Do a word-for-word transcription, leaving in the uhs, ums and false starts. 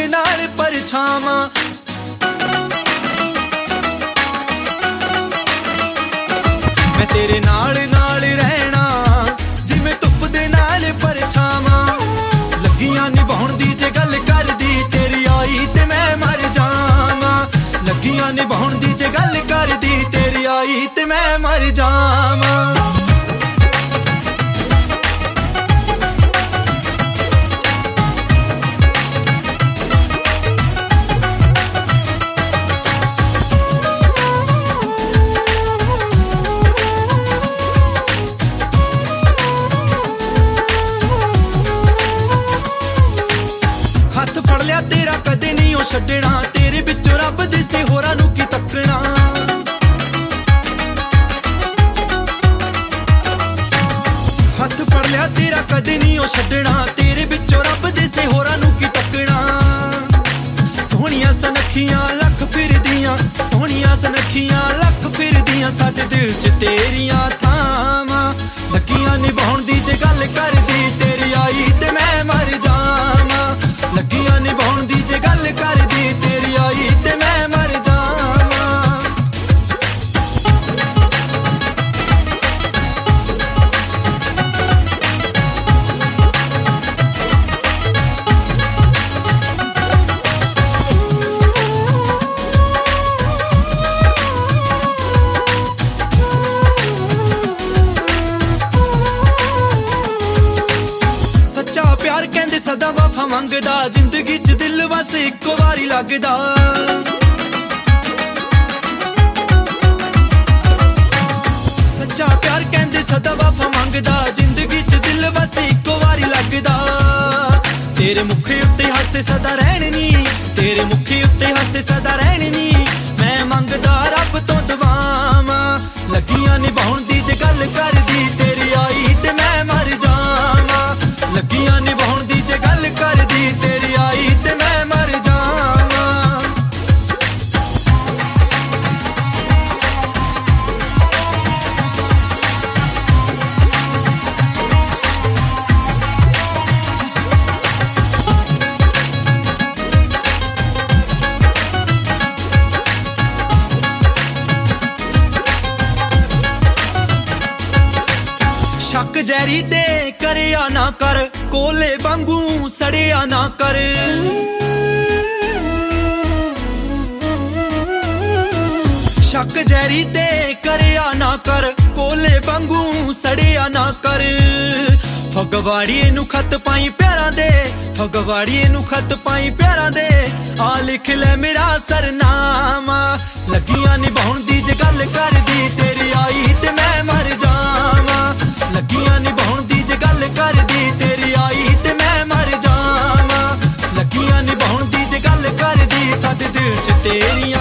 ਦੇ ਨਾਲ ਪਰਛਾਵਾਂ। ਮੈਂ ਤੇਰੇ ਨਾਲ ਨਾਲ ਰਹਿਣਾ ਜਿਵੇਂ ਧੁੱਪ ਦੇ ਨਾਲ ਪਰਛਾਵਾਂ। ਲੱਗੀਆਂ ਨਿਭਾਉਣ ਦੀ ਜੇ ਗੱਲ ਕਰਦੀ ਤੇਰੀ ਆਈ ਤੇ ਮੈਂ ਮਰ ਜਾਵਾਂ। ਲੱਗੀਆਂ ਨਿਭਾਉਣ ਦੀ ਜੇ ਗੱਲ ਕਰਦੀ ਤੇਰੀ ਆਈ ਤੇ ਮੈਂ ਮਰ ਜਾਵਾਂ। ਹੱਥ ਫੜ ਲਿਆ ਤੇਰਾ ਕਦੇ ਨਹੀਂ ਉਹ ਛੱਡਣਾ, ਤੇਰੇ ਵਿੱਚੋਂ ਰੱਬ ਦਿਸੇ ਹੋਰਾਂ ਨੂੰ ਕੀ ਤੱਕਣਾ। ਹੱਥ ਫੜ ਲਿਆ ਤੇਰਾ ਕਦੇ ਨਹੀਂ ਉਹ ਛੱਡਣਾ, ਤੇਰੇ ਵਿੱਚੋਂ ਰੱਬ ਦਿਸੇ ਹੋਰਾਂ ਨੂੰ ਕੀ ਤੱਕਣਾ। ਸੋਹਣੀਆਂ ਸੁਨੱਖੀਆਂ ਲੱਖ ਫਿਰਦੀਆਂ, ਸੋਹਣੀਆਂ ਸੁਨੱਖੀਆਂ ਲੱਖ ਫਿਰਦੀਆਂ, ਸਾਡੇ ਦਿਲ 'ਚ ਤੇਰੀਆਂ ਥਾਵਾਂ। ਲੱਗੀਆਂ ਨਿਭਾਉਣ ਦੀ ਜੇ ਗੱਲ ਕਰਦੀ ਤੇਰੀ ਆਈ ਤੇ ਮੈਂ ਮਰ ਜਾਵਾਂ। ਲੱਗੀਆਂ ਨਿਭਾਉਣ ਦੀ ਜੇ ਗੱਲ ਕਰਦੀ ਤੇਰੀ ਆਈ ਤੇ ਮੈਂ ਮਰ ਜਾਵਾਂ। ਸੱਚਾ ਪਿਆਰ ਕਹਿੰਦੇ ਸਦਾ ਵਫਾ ਮੰਗਦਾ, ਜ਼ਿੰਦਗੀ 'ਚ ਦਿਲ ਵਸ ਇੱਕੋ ਵਾਰੀ ਲੱਗਦਾ। ਸੱਚਾ ਪਿਆਰ ਕਹਿੰਦੇ ਸਦਾ ਵਫਾ ਮੰਗਦਾ, ਜ਼ਿੰਦਗੀ 'ਚ ਦਿਲ ਵਸ ਇੱਕੋ ਵਾਰੀ ਲੱਗਦਾ। ਤੇਰੇ ਮੁਖ ਉੱਤੇ ਹਾਸੇ ਸਦਾ ਰਹਿਣ ਨੀ, ਤੇਰੇ ਮੁਖ ਉੱਤੇ ਹਾਸੇ ਸਦਾ ਰਹਿਣ ਨੀ, ਮੈਂ ਮੰਗਦਾ ਰੱਬ ਤੋਂ ਦੁਆਵਾਂ। ਲੱਗੀਆਂ ਨਿਭਾਉਣ ਦੀ ਜੇ ਗੱਲ ਕਰਦੀ ਤੇਰੀ ਆਈ ਤੇ ਮੈਂ ਮਰ ਜਾਵਾਂ। ਲੱਗੀਆਂ ਨਿਭਾਉਣ ਦੀ ਜੇ ਗੱਲ ਕਰਦੀ ਤੇਰੀ ਆਈ ਤੇ ਮੈਂ ਮਰ ਜਾਵਾਂ। ਸ਼ੱਕ ਜ਼ਹਿਰੀ ਦੇ ਕਰਿਆ ਨਾ ਕਰ, ਕੋਲੇ ਵਾਂਗੂ ਸੜਿਆ ਨਾ ਕਰ। ਸ਼ੱਕ ਜ਼ਹਿਰੀ ਦੇ ਕਰਿਆ ਨਾ ਕਰ, ਕੋਲੇ ਵਾਂਗੂ ਸੜਿਆ ਨਾ ਕਰ। ਫਗਵਾੜੀਏ ਨੂੰ ਖਤ ਪਾਈ ਪਿਆਰਾਂ ਦੇ, ਫਗਵਾੜੀਏ ਨੂੰ ਖਤ ਪਾਈ ਪਿਆਰਾਂ ਦੇ, ਆ ਲਿਖ ਲੈ ਮੇਰਾ ਸਰਨਾਮਾ। ਲੱਗੀਆਂ ਨਿਭਾਉਣ ਦੀ ਜੇ ਗੱਲ ਕਰਦੀ ਤੇਰੀ ਆਈ ਤੇ ਮੈਂ ਮਰ ਜਾਵਾਂ। ਲੱਗੀਆਂ ਨਿਭਾਉਣ ਦੀ ਜੇ ਗੱਲ ਕਰਦੀ ਤੇਰੀ ਆਈ ਤੇ ਮੈਂ ਮਰ ਜਾਵਾਂ। ਲੱਗੀਆਂ ਨਿਭਾਉਣ ਦੀ ਜੇ ਗੱਲ ਕਰਦੀ ਸਾਡੇ ਦਿਲ 'ਚ ਤੇਰੀਆਂ